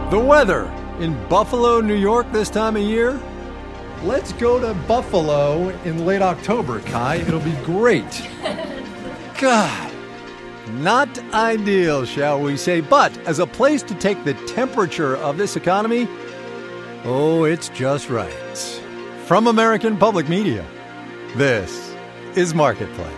The weather in Buffalo, New York this time of year? Let's go to Buffalo in late October, Kai. It'll be great. God, not ideal, shall we say, but as a place to take the temperature of this economy, oh, it's just right. From American Public Media, this is Marketplace.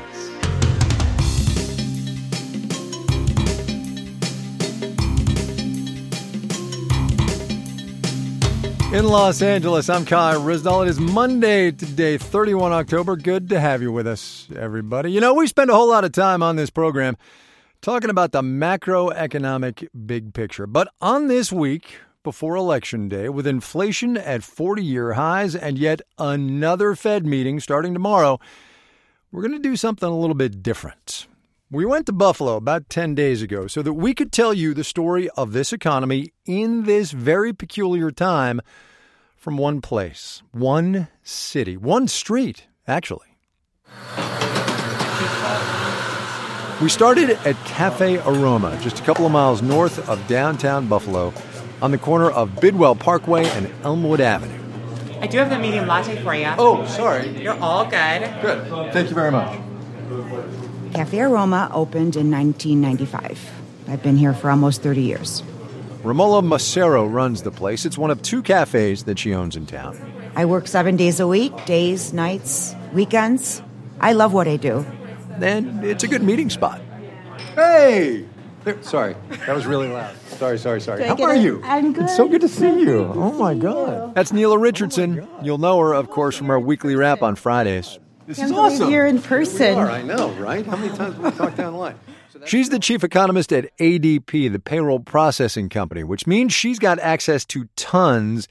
In Los Angeles, I'm Kai Ryssdal. It is Monday today, 31 October. Good to have you with us, everybody. You know, we spend a whole lot of time on this program talking about the macroeconomic big picture. But on this week, before Election Day, with inflation at 40-year highs and yet another Fed meeting starting tomorrow, we're going to do something a little bit different. We went to Buffalo about 10 days ago so that we could tell you the story of this economy in this very peculiar time from one place, one city, one street, actually. We started at Cafe Aroma, just a couple of miles north of downtown Buffalo, on the corner of Bidwell Parkway and Elmwood Avenue. I do have the medium latte for you. Oh, sorry. You're all good. Good. Thank you very much. Cafe Aroma opened in 1995. I've been here for almost 30 years. Romola Macero runs the place. It's one of two cafes that she owns in town. I work 7 days a week, days, nights, weekends. I love what I do. And it's a good meeting spot. Hey! Sorry, that was really loud. Sorry. How are you? I'm good. It's so good to see you. Oh, my God. That's Neela Richardson. You'll know her, of course, from our weekly wrap on Fridays. This is awesome. You're in person. We are, I know, right? How many times have we talked down the line? She's the chief economist at ADP, the payroll processing company, which means she's got access to tons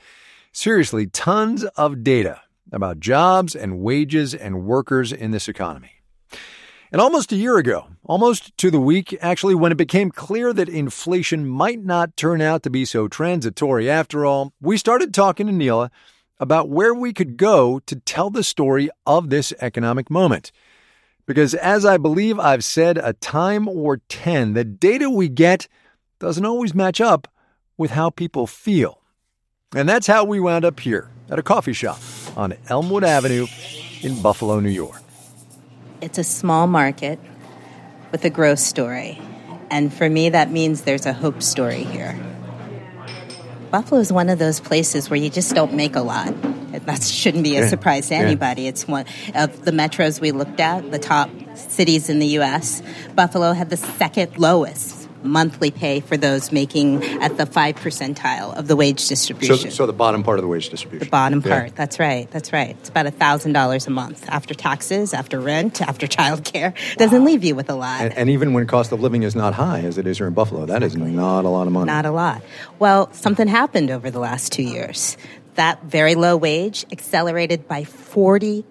of data about jobs and wages and workers in this economy. And almost a year ago, almost to the week, actually, when it became clear that inflation might not turn out to be so transitory after all, we started talking to Neela about where we could go to tell the story of this economic moment. Because as I believe I've said a time or 10, the data we get doesn't always match up with how people feel. And that's how we wound up here at a coffee shop on Elmwood Avenue in Buffalo, New York. It's a small market with a growth story. And for me, that means there's a hope story here. Buffalo is one of those places where you just don't make a lot. That shouldn't be a surprise to anybody. It's one of the metros we looked at, the top cities in the U.S. Buffalo had the second lowest monthly pay for those making at the 5th percentile of the wage distribution. So the bottom part of the wage distribution. The bottom part. That's right. It's about $1,000 a month after taxes, after rent, after childcare. Doesn't leave you with a lot. And even when cost of living is not high, as it is here in Buffalo, that is not a lot of money. Not a lot. Well, something happened over the last 2 years. That very low wage accelerated by 40%.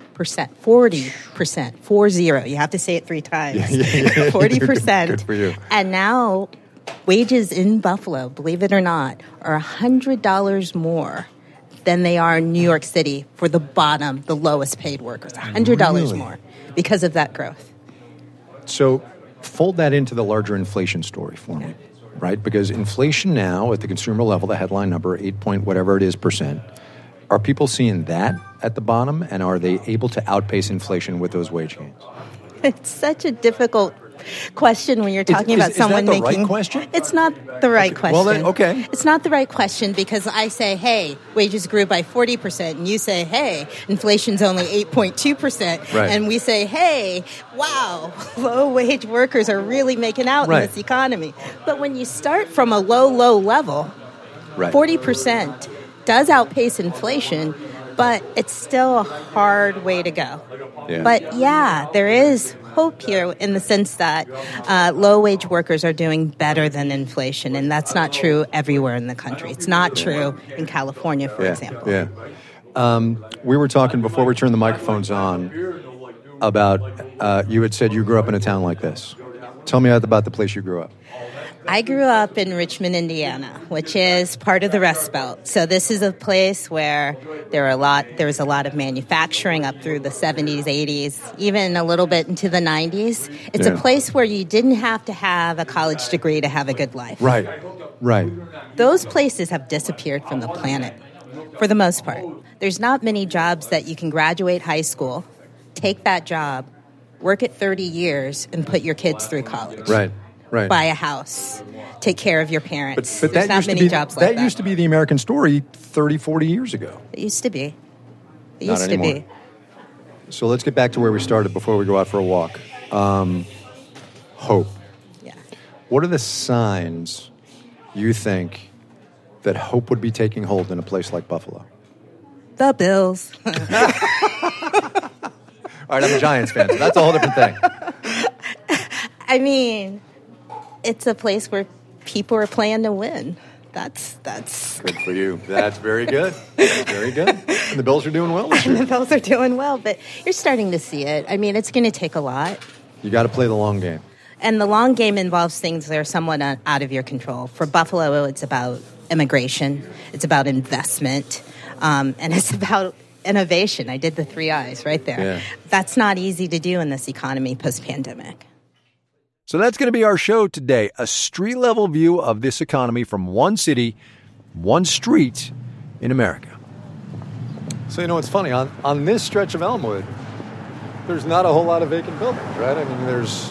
40%. You have to say it 3 times. 40%. Good for you. And now wages in Buffalo, believe it or not, are $100 more than they are in New York City for the lowest paid workers. $100 more because of that growth. So fold that into the larger inflation story for me. Right? Because inflation now at the consumer level, the headline number, 8 point whatever it is %, are people seeing that at the bottom, and are they able to outpace inflation with those wage gains? It's such a difficult question when you're talking about someone making... Is that the right question? It's not the right question. Well, then, okay. It's not the right question because I say, hey, wages grew by 40%, and you say, hey, inflation's only 8.2%. Right. And we say, hey, wow, low-wage workers are really making out in this economy. But when you start from a low level, 40% does outpace inflation, but it's still a hard way to go. Yeah. But there is hope here in the sense that low-wage workers are doing better than inflation, and that's not true everywhere in the country. It's not true in California, for example. Yeah. We were talking before we turned the microphones on about, you had said you grew up in a town like this. Tell me about the place you grew up. I grew up in Richmond, Indiana, which is part of the Rust Belt. So this is a place where there was a lot of manufacturing up through the 70s, 80s, even a little bit into the 90s. It's a place where you didn't have to have a college degree to have a good life. Right. Right. Those places have disappeared from the planet for the most part. There's not many jobs that you can graduate high school, take that job, work it 30 years, and put your kids through college. Right. Buy a house, take care of your parents. But There's not many jobs like that. That used to be the American story 30, 40 years ago. It used to be. It Not used anymore. to be. So let's get back to where we started before we go out for a walk. Hope. Yeah. What are the signs you think that hope would be taking hold in a place like Buffalo? The Bills. All right, I'm a Giants fan, so that's a whole different thing. I mean, it's a place where people are playing to win. That's Good for you. That's very good. Very good. And the Bills are doing well this and year. the Bills are doing well, but you're starting to see it. I mean, it's going to take a lot. You got to play the long game. And the long game involves things that are somewhat out of your control. For Buffalo, it's about immigration. It's about investment. And it's about innovation. I did the 3 I's right there. Yeah. That's not easy to do in this economy post-pandemic. So that's going to be our show today, a street-level view of this economy from one city, one street in America. So, you know, it's funny. On this stretch of Elmwood, there's not a whole lot of vacant buildings, right? I mean, there's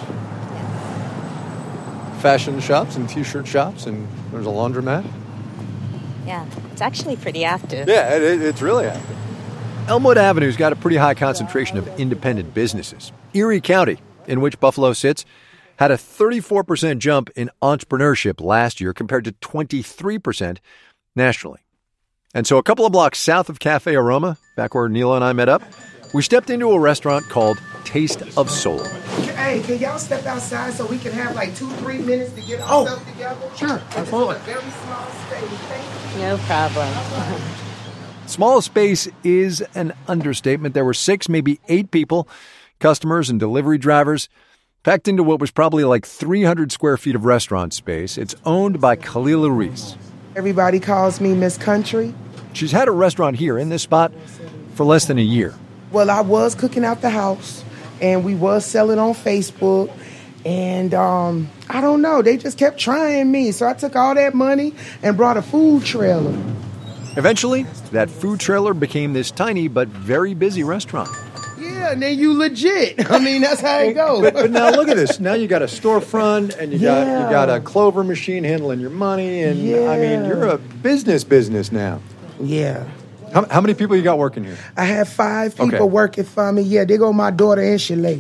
fashion shops and T-shirt shops, and there's a laundromat. Yeah, it's actually pretty active. Yeah, it's really active. Elmwood Avenue's got a pretty high concentration of independent businesses. Erie County, in which Buffalo sits, had a 34% jump in entrepreneurship last year compared to 23% nationally. And so a couple of blocks south of Cafe Aroma, back where Neela and I met up, we stepped into a restaurant called Taste of Soul. Hey, can y'all step outside so we can have like 2-3 minutes to get ourselves together? Sure, absolutely. It's a very small space. Thank you. No problem. Small space is an understatement. There were 6, maybe 8 people, customers and delivery drivers, packed into what was probably like 300 square feet of restaurant space. It's owned by Kalila Reese. Everybody calls me Miss Country. She's had a restaurant here in this spot for less than a year. Well, I was cooking out the house, and we was selling on Facebook, and I don't know, they just kept trying me. So I took all that money and brought a food trailer. Eventually, that food trailer became this tiny but very busy restaurant. Yeah, and then you legit. I mean, that's how it goes. But now look at this. Now you got a storefront, and you got a Clover machine handling your money, and I mean, you're a business now. Yeah. How many people you got working here? I have 5 people working for me. Yeah, there go my daughter and Shalay.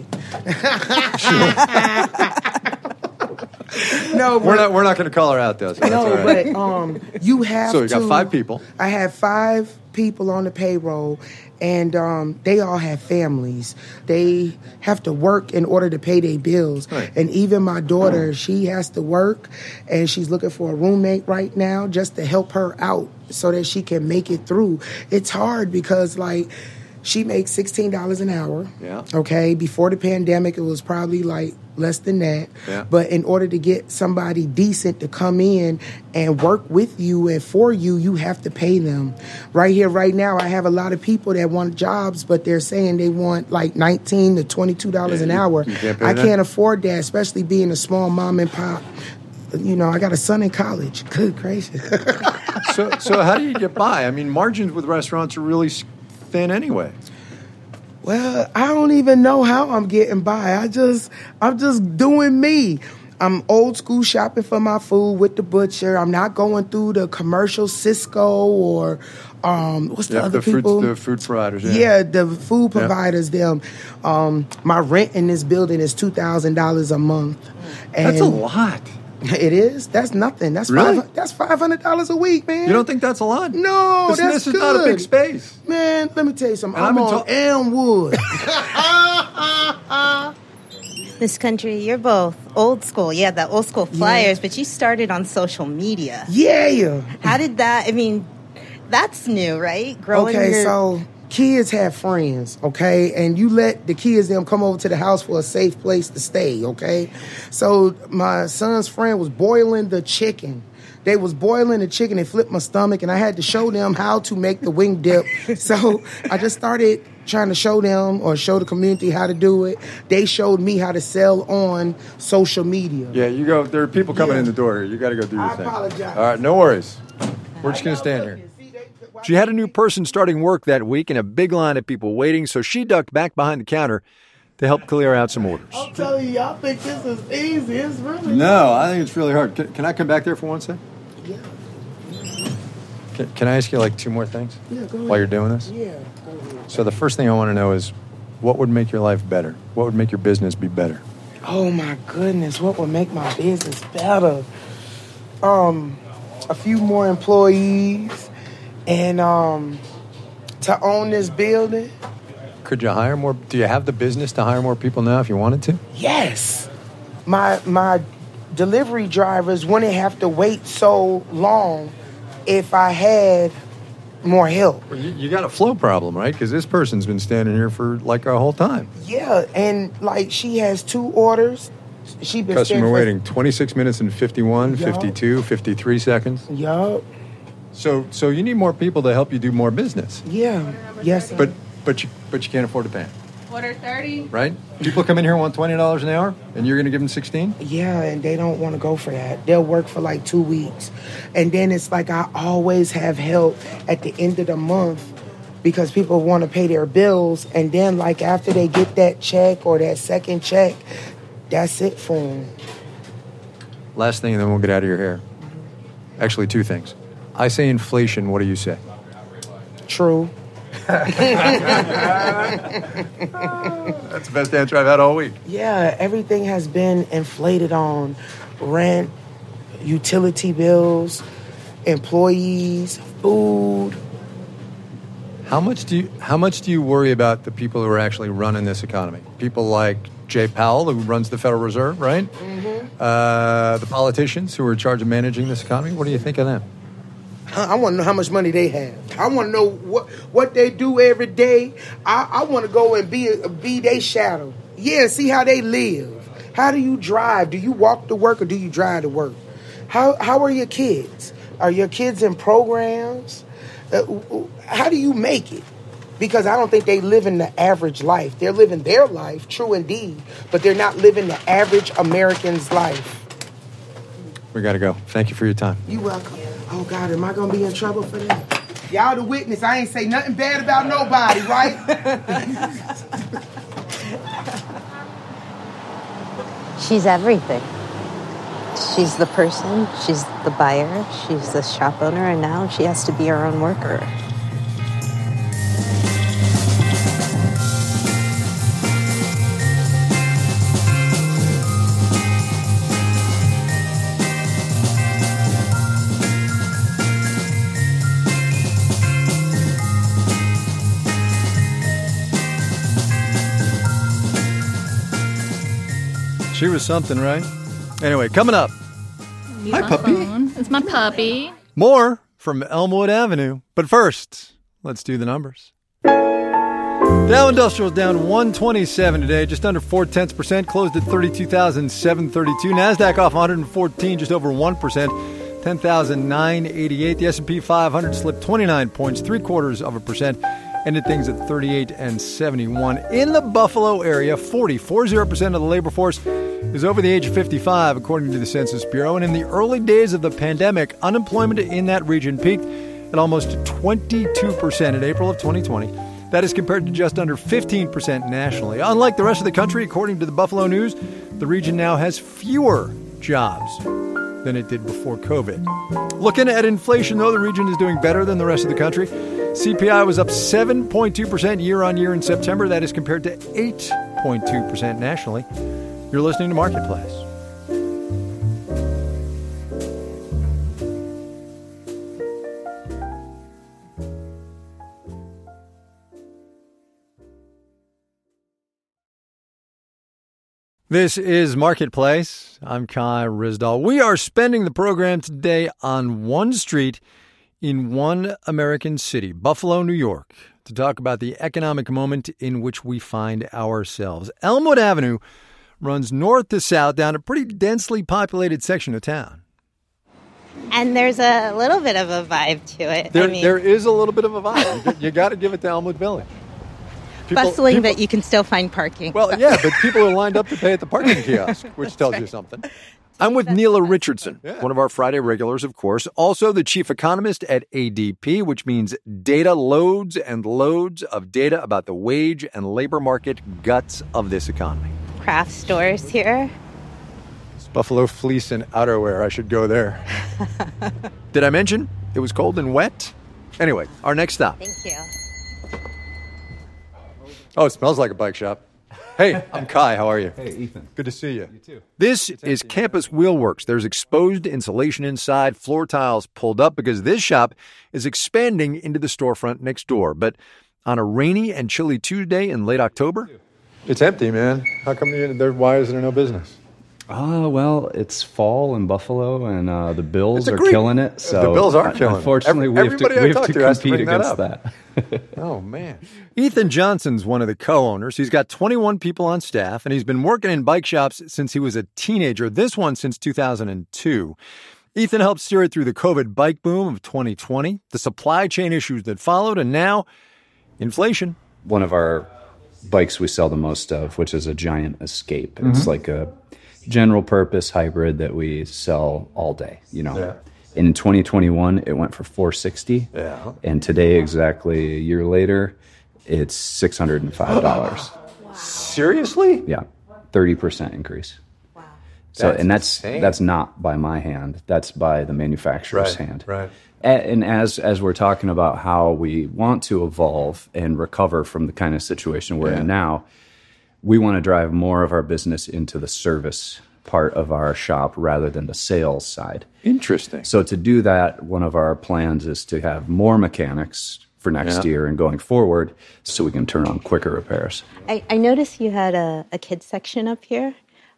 No, but, we're not going to call her out though. So no, that's all right. but you have So you to. got 5 people. I have 5 people on the payroll, and they all have families. They have to work in order to pay their bills. Right. And even my daughter, she has to work, and she's looking for a roommate right now just to help her out so that she can make it through. It's hard because, like, she makes $16 an hour. Yeah. Okay. Before the pandemic, it was probably like less than that. Yeah. But in order to get somebody decent to come in and work with you and for you, you have to pay them. Right here, right now, I have a lot of people that want jobs, but they're saying they want like $19 to $22 an hour. You can't pay I that? can't afford that, especially being a small mom and pop. You know, I got a son in college. Good gracious. So how do you get by? I mean, margins with restaurants are really thin anyway. Well, I don't even know how I'm getting by. I'm just doing me. I'm old school shopping for my food with the butcher. I'm not going through the commercial Cisco or what's the other people? The food providers. Yeah, the food providers. Them. My rent in this building is $2,000 a month. And That's a lot. It is. That's nothing. That's Really? That's $500 a week, man. You don't think that's a lot? No, This that's is good. not a big space. Man, let me tell you something. And I'm I've on Elmwood. Miss Country, you're both old school. Yeah, the old school flyers, but you started on social media. Yeah. How did that, I mean, that's new, right? Growing Okay, so kids have friends, okay? And you let the kids, them come over to the house for a safe place to stay, okay? So my son's friend was boiling the chicken. They was boiling the chicken. It flipped my stomach, and I had to show them how to make the wing dip. So I just started trying to show them or show the community how to do it. They showed me how to sell on social media. Yeah, you go. There are people coming in the door here. You got to go do your thing. I apologize. All right, no worries. We're just going to stand here. She had a new person starting work that week and a big line of people waiting, so she ducked back behind the counter to help clear out some orders. I'm telling you, y'all think this is easy. It's really No, I think it's really hard. Can I come back there for 1 second? Yeah. Can I ask you like 2 more things? Yeah, go ahead. While you're doing this? Yeah, go ahead. So the first thing I want to know is, what would make your life better? What would make your business be better? Oh my goodness, what would make my business better? A few more employees and to own this building. Could you hire more? Do you have the business to hire more people now if you wanted to? Yes. My delivery drivers wouldn't have to wait so long if I had more help. Well, you got a flow problem, right? Because this person's been standing here for like a whole time. Yeah, and like she has 2 orders. She been Customer waiting 26 minutes and 51, 52, 53 seconds. Yup. So you need more people to help you do more business. Yeah. Yes. But you can't afford to pay them. Order 30. Right? People come in here and want $20 an hour, and you're going to give them 16? Yeah, and they don't want to go for that. They'll work for like 2 weeks. And then it's like I always have help at the end of the month because people want to pay their bills. And then like after they get that check or that second check, that's it for them. Last thing, and then we'll get out of your hair. Actually, 2 things. I say inflation. What do you say? True. That's the best answer I've had all week. Yeah, everything has been inflated on rent, utility bills, employees, food. How much do you worry about the people who are actually running this economy? People like Jay Powell, who runs the Federal Reserve, right? Mm-hmm. The politicians who are in charge of managing this economy. What do you think of them? I want to know how much money they have. I want to know what they do every day. I want to go and be their shadow. Yeah, see how they live. How do you drive? Do you walk to work or do you drive to work? How are your kids? Are your kids in programs? How do you make it? Because I don't think they live in the average life. They're living their life, true indeed, but they're not living the average American's life. We got to go. Thank you for your time. You welcome. Oh, God, am I going to be in trouble for that? Y'all the witness. I ain't say nothing bad about nobody, right? She's everything. She's the person, she's the buyer, she's the shop owner, and now she has to be her own worker. She was something, right? Anyway, coming up. Hi, puppy. It's my puppy. More from Elmwood Avenue. But first, let's do the numbers. Dow Industrial down 127 today, just under 0.4%, closed at 32,732. NASDAQ off 114, just over 1%, 10,988. The S&P 500 slipped 29 points, 0.75%. Ended things at 38 and 71. In the Buffalo area, 40% of the labor force is over the age of 55, according to the Census Bureau. And in the early days of the pandemic, unemployment in that region peaked at almost 22% in April of 2020. That is compared to just under 15% nationally. Unlike the rest of the country, according to the Buffalo News, the region now has fewer jobs than it did before COVID. Looking at inflation, though, the region is doing better than the rest of the country. CPI was up 7.2% year-on-year in September. That is compared to 8.2% nationally. You're listening to Marketplace. This is Marketplace. I'm Kai Ryssdal. We are spending the program today on one street in one American city, Buffalo, New York, to talk about the economic moment in which we find ourselves. Elmwood Avenue runs north to south down a pretty densely populated section of town. And there's a little bit of a vibe to it. There is a little bit of a vibe. You got to give it to Elmwood Village. Bustling that you can still find parking. Well, yeah, but people are lined up to pay at the parking kiosk, which tells you something. I'm with Neela Richardson, one of our Friday regulars, of course, also the chief economist at ADP, which means data, loads and loads of data about the wage and labor market guts of this economy. Craft stores here. It's Buffalo Fleece and outerwear. I should go there. Did I mention it was cold and wet? Anyway, our next stop. Thank you. Oh, it smells like a bike shop. Hey, I'm Kai. How are you? Hey, Ethan. Good to see you. You too. This is Campus Wheelworks. There's exposed insulation inside, floor tiles pulled up because this shop is expanding into the storefront next door. But on a rainy and chilly Tuesday in late October, it's empty, man. How come why is there no business? Well, it's fall in Buffalo, and the Bills are killing it. So the Bills are killing it. Unfortunately, we have to compete against that. Oh, man. Ethan Johnson's one of the co-owners. He's got 21 people on staff, and he's been working in bike shops since he was a teenager, this one since 2002. Ethan helped steer it through the COVID bike boom of 2020, the supply chain issues that followed, and now inflation. One of our bikes we sell the most of, which is a Giant Escape. It's like a general purpose hybrid that we sell all day, Yeah. In 2021, it went for $460. Yeah. And today, exactly a year later, it's $605. Seriously? Yeah, 30% increase. Wow. So, that's not by my hand. That's by the manufacturer's hand. Right. And as we're talking about how we want to evolve and recover from the kind of situation we're in now, we want to drive more of our business into the service part of our shop rather than the sales side. Interesting. So to do that, one of our plans is to have more mechanics for next year and going forward so we can turn on quicker repairs. I noticed you had a kids section up here.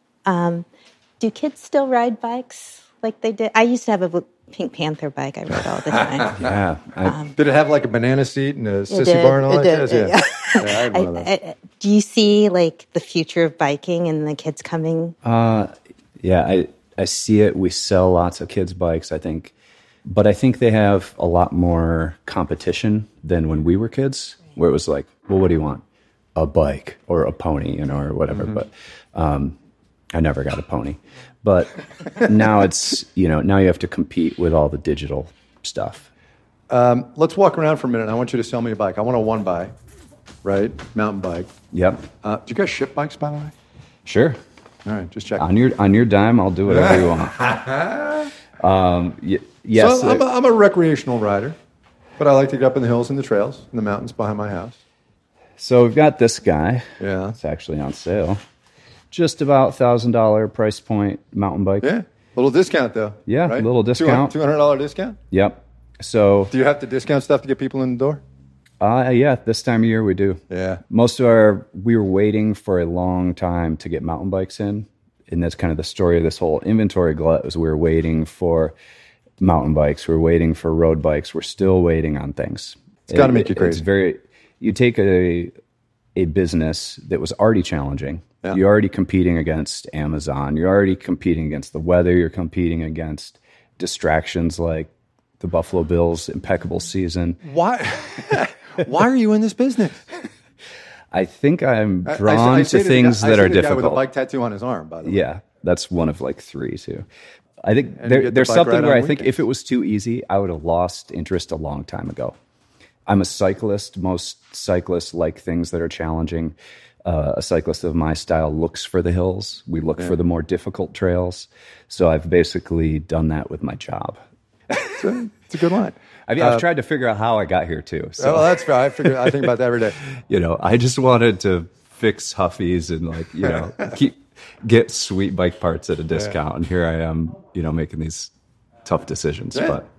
Do kids still ride bikes like they did? I used to have a Pink Panther bike I rode all the time. Yeah. Did it have like a banana seat and a sissy bar and all that? Yeah. I had one of those. Do you see like the future of biking and the kids coming? Yeah, I see it. We sell lots of kids' bikes, I think. But I think they have a lot more competition than when we were kids, where it was like, well, what do you want? A bike or a pony, or whatever. But I never got a pony. But now it's, now you have to compete with all the digital stuff. Let's walk around for a minute. I want you to sell me a bike. I want a one by, right? Mountain bike. Yep. Do you guys ship bikes, by the way? Sure. All right, just check. On your dime, I'll do whatever you want. Yes. So I'm a recreational rider, but I like to get up in the hills and the trails and the mountains behind my house. So we've got this guy. Yeah. It's actually on sale. Just about $1,000 price point mountain bike. Yeah. Little discount, though. Yeah, right? little discount. $200 discount? Yep. So. Do you have to discount stuff to get people in the door? Yeah, this time of year we do. Yeah. We were waiting for a long time to get mountain bikes in. And that's kind of the story of this whole inventory glut is we were waiting for mountain bikes. We're waiting for road bikes. We're still waiting on things. It's got to make you crazy. You take a business that was already challenging. Yeah. You're already competing against Amazon. You're already competing against the weather. You're competing against distractions like the Buffalo Bills' impeccable season. Why are you in this business? I think I'm drawn to things that are difficult. I see the guy with a bike tattoo on his arm, by the way. Yeah, that's one of like three, too. I think there's something where I think if it was too easy, I would have lost interest a long time ago. I'm a cyclist. Most cyclists like things that are challenging. A cyclist of my style looks for the hills. We look for the more difficult trails. So I've basically done that with my job. It's a good line. I've tried to figure out how I got here, too. So. Oh, that's fair. I think about that every day. I just wanted to fix Huffy's and get sweet bike parts at a discount. And here I am, making these tough decisions. Yeah. But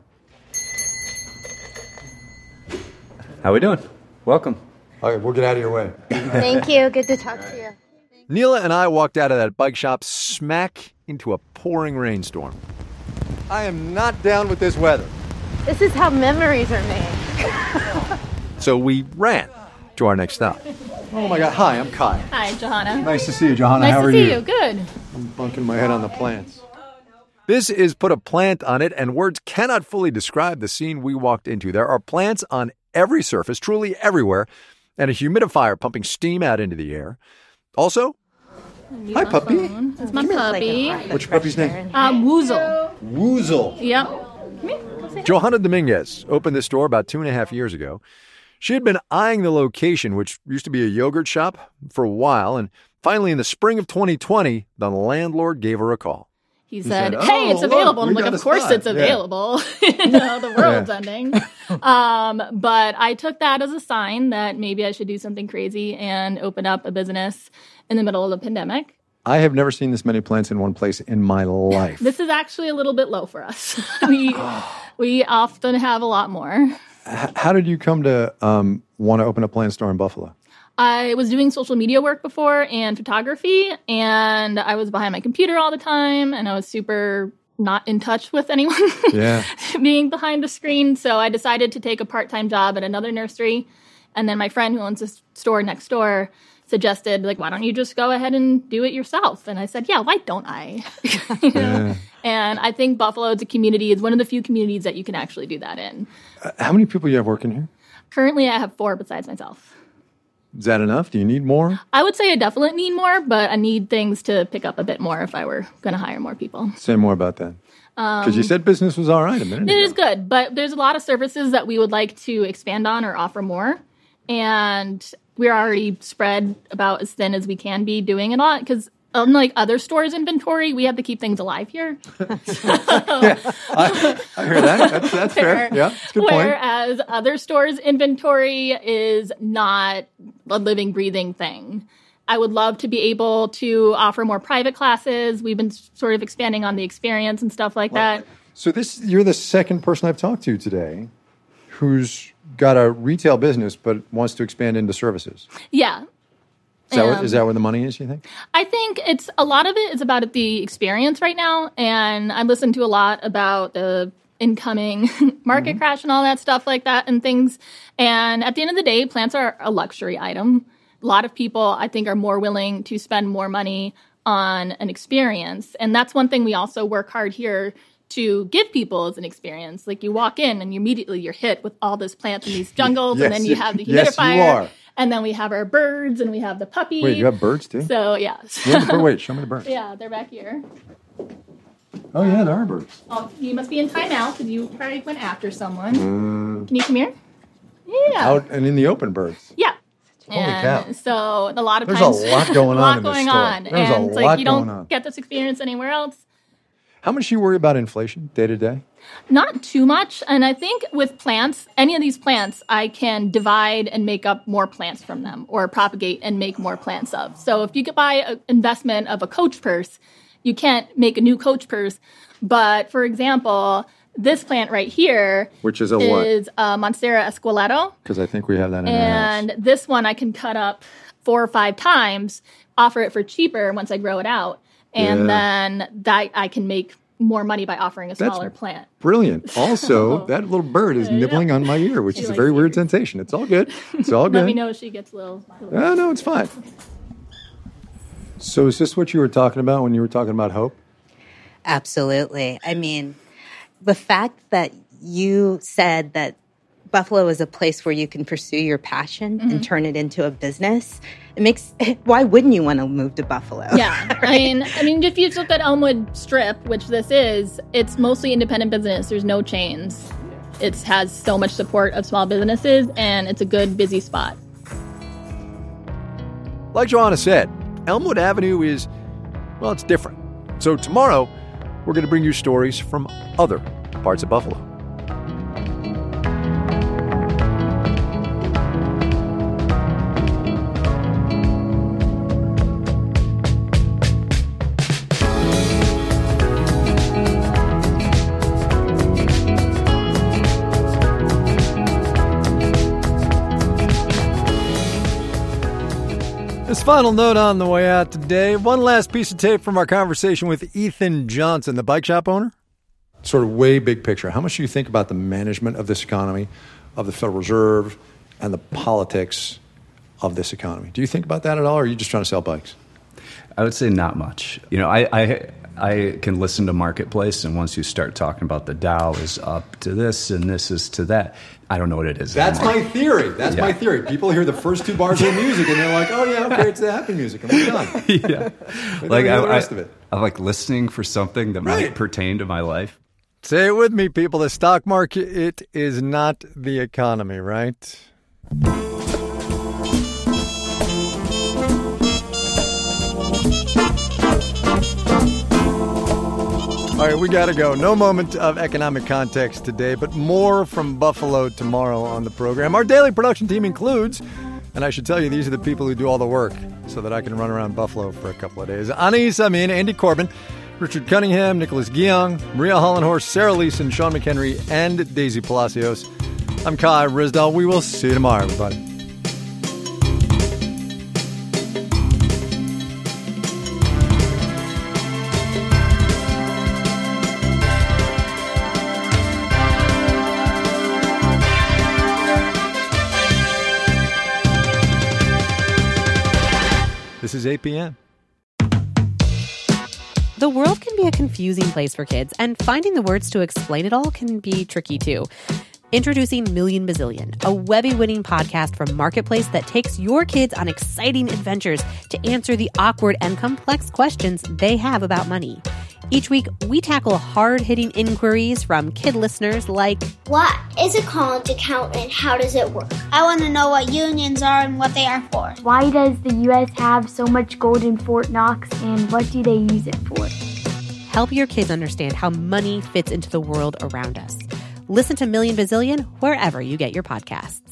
how we doing? Welcome. All right, we'll get out of your way. Thank you. Good to talk to you. Neela and I walked out of that bike shop smack into a pouring rainstorm. I am not down with this weather. This is how memories are made. So we ran to our next stop. Oh my God. Hi, I'm Kai. Hi, Johanna. Nice to see you, Johanna. Nice How are to see you? you. Good. I'm bunking my head on the plants. This is Put a Plant on It, and words cannot fully describe the scene we walked into. There are plants on every surface, truly everywhere, and a humidifier pumping steam out into the air. Also, hi, puppy. It's my puppy. What's your puppy's name? Woozle. Woozle. Yep. Johanna Dominguez opened this store about 2.5 years ago. She had been eyeing the location, which used to be a yogurt shop, for a while, and finally in the spring of 2020, the landlord gave her a call. He said, hey, it's available. And I'm like, of course it's available. The world's ending. But I took that as a sign that maybe I should do something crazy and open up a business in the middle of the pandemic. I have never seen this many plants in one place in my life. This is actually a little bit low for us. We often have a lot more. How did you come to want to open a plant store in Buffalo? I was doing social media work before and photography, and I was behind my computer all the time, and I was super not in touch with anyone being behind the screen. So I decided to take a part-time job at another nursery. And then my friend who owns a store next door suggested, like, why don't you just go ahead and do it yourself? And I said, yeah, why don't I? And I think Buffalo as a community is one of the few communities that you can actually do that in. How many people do you have working here? Currently, I have 4 besides myself. Is that enough? Do you need more? I would say I definitely need more, but I need things to pick up a bit more if I were going to hire more people. Say more about that. Because you said business was all right a minute ago. It is good, but there's a lot of services that we would like to expand on or offer more. And we're already spread about as thin as we can be doing it a lot because unlike other stores' inventory, we have to keep things alive here. I hear that. That's fair. Yeah, that's a good point. Whereas other stores' inventory is not a living, breathing thing. I would love to be able to offer more private classes. We've been sort of expanding on the experience and stuff like that. So you're the second person I've talked to today who's got a retail business but wants to expand into services. Yeah. Is that where the money is, you think? I think a lot of it is about the experience right now. And I listened to a lot about the incoming market crash and all that stuff like that and things. And at the end of the day, plants are a luxury item. A lot of people, I think, are more willing to spend more money on an experience. And that's one thing we also work hard here to give people as an experience. Like you walk in and you're hit with all this plants in these jungles. And then you have the humidifier. Yes, you are. And then we have our birds, and we have the puppy. Wait, you have birds too? So, yeah. Wait, show me the birds. Yeah, they're back here. Oh, yeah, there are birds. Oh, you must be in timeout because you probably went after someone. Can you come here? Yeah. Out and in the open, birds. Yeah. Holy cow. So, a lot of There's times... a lot going on in this store. There's and a it's lot like you going don't on. get this experience anywhere else. How much do you worry about inflation day to day? Not too much. And I think with plants, any of these plants, I can divide and make up more plants from them or propagate and make more plants of. So if you could buy an investment of a Coach purse, you can't make a new Coach purse. But for example, this plant right here Which is a what? Is Monstera Esqueleto. Because I think we have that in our house. And this one I can cut up 4 or 5 times, offer it for cheaper once I grow it out. And then that I can make more money by offering a smaller plant. Brilliant. Also, that little bird is nibbling on my ear, which is a very weird sensation. It's all good. It's all good. Let me know if she gets a little... No, it's fine. So is this what you were talking about when you were talking about hope? Absolutely. I mean, the fact that you said that Buffalo is a place where you can pursue your passion and turn it into a business. Why wouldn't you want to move to Buffalo? Yeah. Right? I mean, if you look at Elmwood Strip, which this is, it's mostly independent business. There's no chains. It has so much support of small businesses, and it's a good, busy spot. Like Johanna said, Elmwood Avenue is, well, it's different. So tomorrow, we're going to bring you stories from other parts of Buffalo. This final note on the way out today, one last piece of tape from our conversation with Ethan Johnson, the bike shop owner. Sort of way big picture. How much do you think about the management of this economy, of the Federal Reserve, and the politics of this economy? Do you think about that at all, or are you just trying to sell bikes? I would say not much. You know, I can listen to Marketplace, and once you start talking about the Dow is up to this and this is to that, I don't know what it is. That's anymore. My theory. That's my theory. People hear the first two bars of the music, and they're like, oh, yeah, okay, it's the happy music, and we're done. Yeah. Like, the rest of it. I like listening for something that might pertain to my life. Say it with me, people. The stock market, it is not the economy, right? All right, we got to go. No moment of economic context today, but more from Buffalo tomorrow on the program. Our daily production team includes, and I should tell you, these are the people who do all the work so that I can run around Buffalo for a couple of days. Anais Amin, Andy Corbin, Richard Cunningham, Nicholas Guillaume, Maria Hollenhorst, Sarah Leeson, Sean McHenry, and Daisy Palacios. I'm Kai Ryssdal. We will see you tomorrow, everybody. This is 8 p.m. The world can be a confusing place for kids, and finding the words to explain it all can be tricky too. Introducing Million Bazillion, a Webby-winning podcast from Marketplace that takes your kids on exciting adventures to answer the awkward and complex questions they have about money. Each week, we tackle hard-hitting inquiries from kid listeners like, what is a college account and how does it work? I want to know what unions are and what they are for. Why does the U.S. have so much gold in Fort Knox, and what do they use it for? Help your kids understand how money fits into the world around us. Listen to Million Bazillion wherever you get your podcasts.